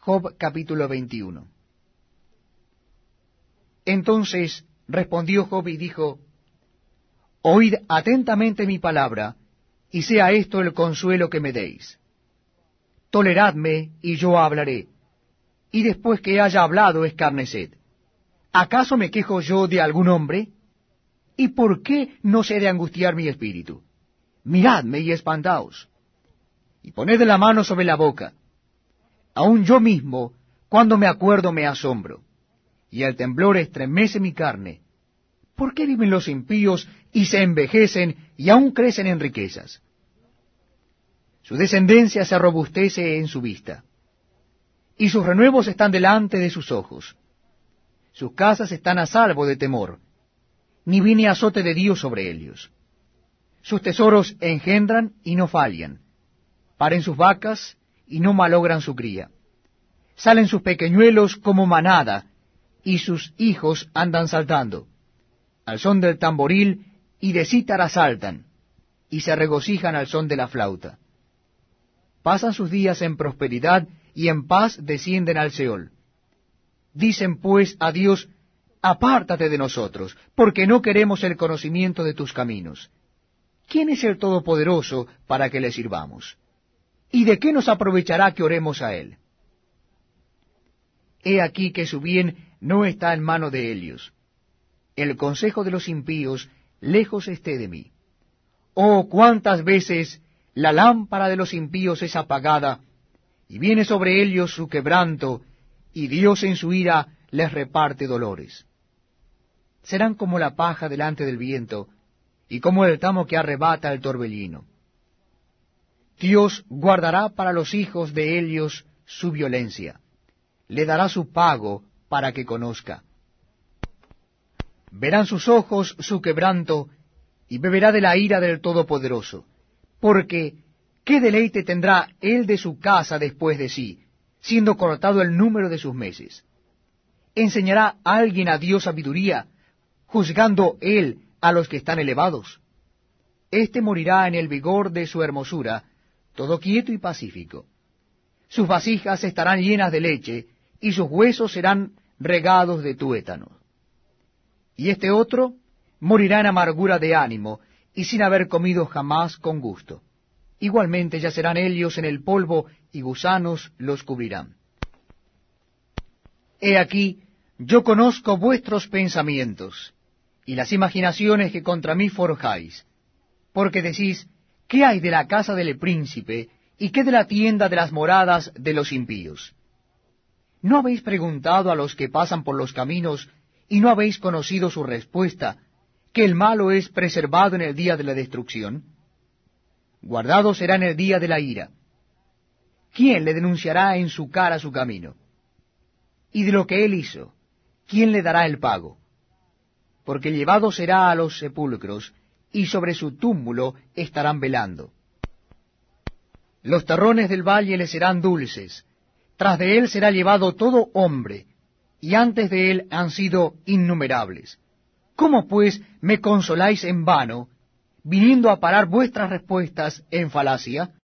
Job capítulo 21. Entonces respondió Job y dijo: Oíd atentamente mi palabra, y sea esto el consuelo que me deis. Toleradme, y yo hablaré, y después que haya hablado escarneced. ¿Acaso me quejo yo de algún hombre? ¿Y por qué no se de angustiar mi espíritu? Miradme y espantaos, y poned la mano sobre la boca. Aun yo mismo, cuando me acuerdo, me asombro, y el temblor estremece mi carne. ¿Por qué viven los impíos y se envejecen y aún crecen en riquezas? Su descendencia se robustece en su vista, y sus renuevos están delante de sus ojos. Sus casas están a salvo de temor, ni viene azote de Dios sobre ellos. Sus tesoros engendran y no fallan, paren sus vacas y no malogran su cría. Salen sus pequeñuelos como manada, y sus hijos andan saltando. Al son del tamboril y de cítara saltan, y se regocijan al son de la flauta. Pasan sus días en prosperidad, y en paz descienden al Seol. Dicen pues a Dios: apártate de nosotros, porque no queremos el conocimiento de tus caminos. ¿Quién es el Todopoderoso para que le sirvamos? ¿Y de qué nos aprovechará que oremos a él? He aquí que su bien no está en mano de ellos. El consejo de los impíos lejos esté de mí. Oh, cuántas veces la lámpara de los impíos es apagada, y viene sobre ellos su quebranto, y Dios en su ira les reparte dolores. Serán como la paja delante del viento, y como el tamo que arrebata el torbellino. Dios guardará para los hijos de ellos su violencia, le dará su pago para que conozca. Verán sus ojos su quebranto, y beberá de la ira del Todopoderoso, porque ¿qué deleite tendrá él de su casa después de sí, siendo cortado el número de sus meses? ¿Enseñará alguien a Dios sabiduría, juzgando él a los que están elevados? Éste morirá en el vigor de su hermosura, todo quieto y pacífico. Sus vasijas estarán llenas de leche, y sus huesos serán regados de tuétano. Y este otro morirá en amargura de ánimo, y sin haber comido jamás con gusto. Igualmente yacerán ellos en el polvo, y gusanos los cubrirán. He aquí, yo conozco vuestros pensamientos, y las imaginaciones que contra mí forjáis, porque decís: ¿qué hay de la casa del príncipe, y qué de la tienda de las moradas de los impíos? ¿No habéis preguntado a los que pasan por los caminos, y no habéis conocido su respuesta, que el malo es preservado en el día de la destrucción? Guardado será en el día de la ira. ¿Quién le denunciará en su cara su camino? Y de lo que él hizo, ¿quién le dará el pago? Porque llevado será a los sepulcros, y sobre su túmulo estarán velando. Los terrones del valle le serán dulces, tras de él será llevado todo hombre, y antes de él han sido innumerables. ¿Cómo pues me consoláis en vano, viniendo a parar vuestras respuestas en falacia?